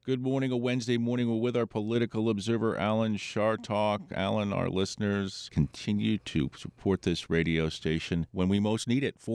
Good morning, a Wednesday morning. We're with our political observer, Alan Chartock. Alan, our listeners continue to support this radio station when we most need it.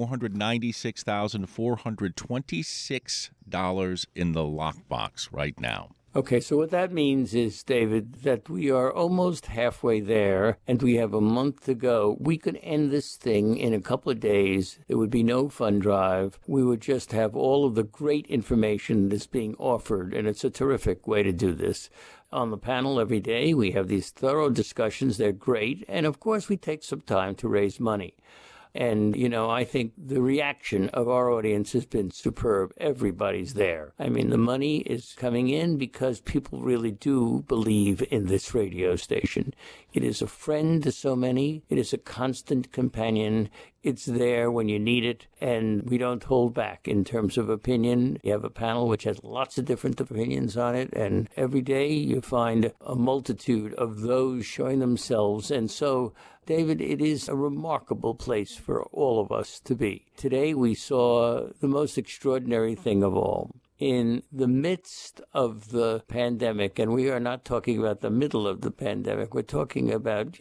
$496,426 in the lockbox right now. Okay, so what that means is, David, that we are almost halfway there and we have a month to go. We could end this thing in a couple of days. There would be no fund drive. We would just have all of the great information that's being offered, and it's a terrific way to do this. On the panel every day, we have these thorough discussions. They're great. And, of course, we take some time to raise money. And, I think the reaction of our audience has been superb. Everybody's there. I mean, the money is coming in because people really do believe in this radio station. It is a friend to so many. It is a constant companion. It's there when you need it, and we don't hold back in terms of opinion. You have a panel which has lots of different opinions on it, and every day you find a multitude of those showing themselves. And so, David, it is a remarkable place for all of us to be. Today we saw the most extraordinary thing of all. In the midst of the pandemic, and we are not talking about the middle of the pandemic, we're talking about,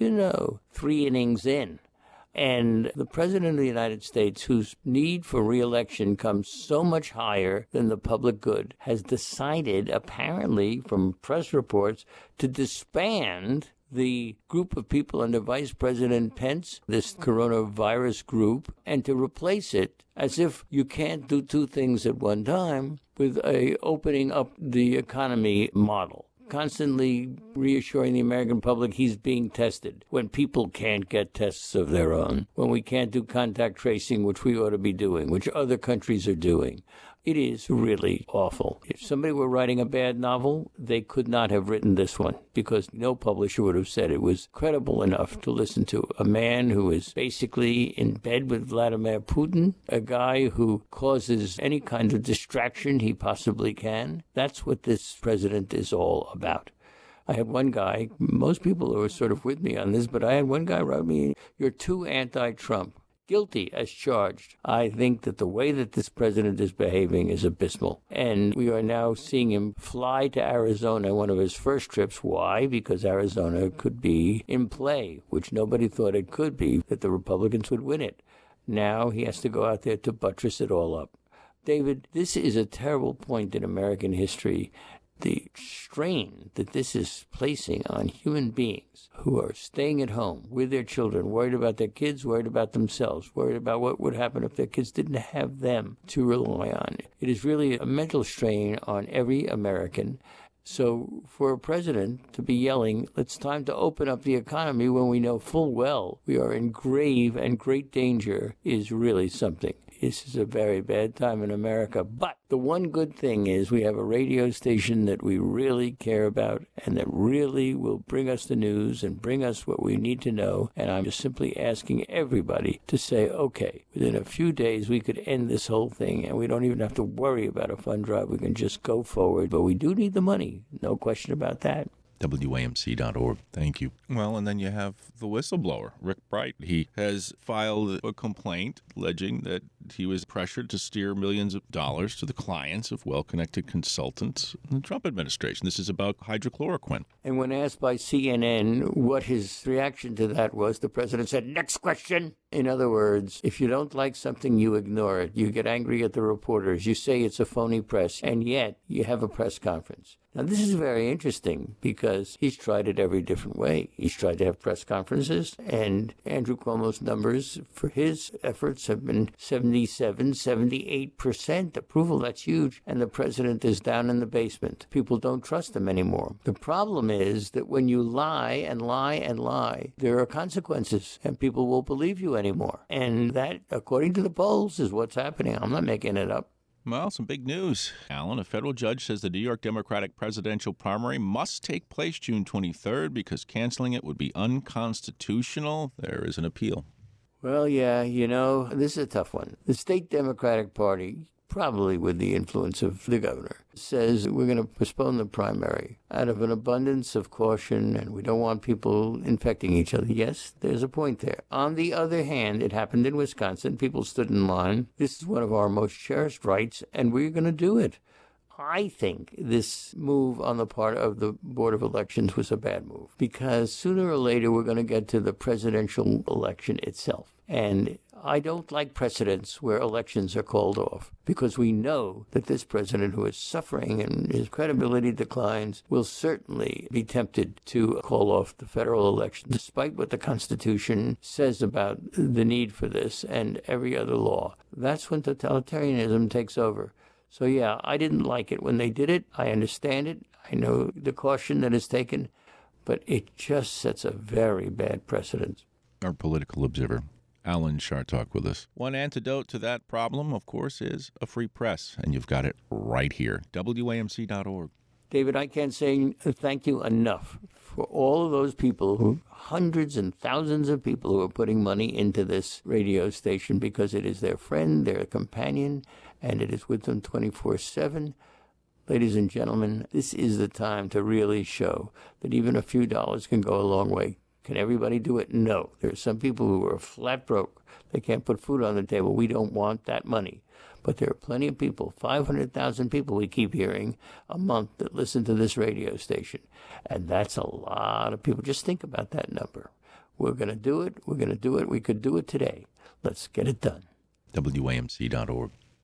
3 innings in. And the President of the United States, whose need for re-election comes so much higher than the public good, has decided, apparently from press reports, to disband the group of people under Vice President Pence, this coronavirus group, and to replace it, as if you can't do two things at one time, with a opening up the economy model. Constantly reassuring the American public he's being tested when people can't get tests of their own, when we can't do contact tracing, which we ought to be doing, which other countries are doing. It is really awful. If somebody were writing a bad novel, they could not have written this one, because no publisher would have said it was credible enough to listen to. A man who is basically in bed with Vladimir Putin, a guy who causes any kind of distraction he possibly can. That's what this president is all about. I had one guy, most people are sort of with me on this, but I had one guy write me, "You're too anti-Trump." Guilty as charged. I think that the way that this president is behaving is abysmal. And we are now seeing him fly to Arizona, one of his first trips. Why? Because Arizona could be in play, which nobody thought it could be, that the Republicans would win it. Now he has to go out there to buttress it all up. David, this is a terrible point in American history. The strain that this is placing on human beings who are staying at home with their children, worried about their kids, worried about themselves, worried about what would happen if their kids didn't have them to rely on. It is really a mental strain on every American. So for a president to be yelling, it's time to open up the economy when we know full well we are in grave and great danger is really something. This is a very bad time in America. But the one good thing is we have a radio station that we really care about and that really will bring us the news and bring us what we need to know. And I'm just simply asking everybody to say, okay, within a few days we could end this whole thing and we don't even have to worry about a fund drive. We can just go forward. But we do need the money. No question about that. WAMC.org. Thank you. Well, and then you have the whistleblower, Rick Bright. He has filed a complaint alleging that he was pressured to steer millions of dollars to the clients of well-connected consultants in the Trump administration. This is about hydrochloroquine. And when asked by CNN what his reaction to that was, the president said, "Next question." In other words, if you don't like something, you ignore it. You get angry at the reporters. You say it's a phony press, and yet you have a press conference. Now, this is very interesting because he's tried it every different way. He's tried to have press conferences, and Andrew Cuomo's numbers for his efforts have been 77, 78% approval. That's huge. And the president is down in the basement. People don't trust him anymore. The problem is that when you lie and lie and lie, there are consequences, and people won't believe you anymore. And that, according to the polls, is what's happening. I'm not making it up. Well, some big news, Alan. A federal judge says the New York Democratic presidential primary must take place June 23rd because canceling it would be unconstitutional. There is an appeal. Well, yeah, this is a tough one. The state Democratic Party, probably with the influence of the governor, says we're going to postpone the primary out of an abundance of caution, and we don't want people infecting each other. Yes, there's a point there. On the other hand, it happened in Wisconsin. People stood in line. This is one of our most cherished rights, and we're going to do it. I think this move on the part of the Board of Elections was a bad move, because sooner or later we're going to get to the presidential election itself. And I don't like precedents where elections are called off, because we know that this president, who is suffering and his credibility declines, will certainly be tempted to call off the federal election, despite what the Constitution says about the need for this and every other law. That's when totalitarianism takes over. So yeah, I didn't like it when they did it. I understand it. I know the caution that is taken, but it just sets a very bad precedent. Our political observer, Alan Chartock, with us. One antidote to that problem, of course, is a free press, and you've got it right here, WAMC.org. David, I can't say thank you enough for all of those people, hundreds and thousands of people who are putting money into this radio station, because it is their friend, their companion, and it is with them 24/7. Ladies and gentlemen, this is the time to really show that even a few dollars can go a long way. Can everybody do it? No. There are some people who are flat broke. They can't put food on the table. We don't want that money. But there are plenty of people, 500,000 people we keep hearing a month, that listen to this radio station. And that's a lot of people. Just think about that number. We're going to do it. We're going to do it. We could do it today. Let's get it done. WAMC.org.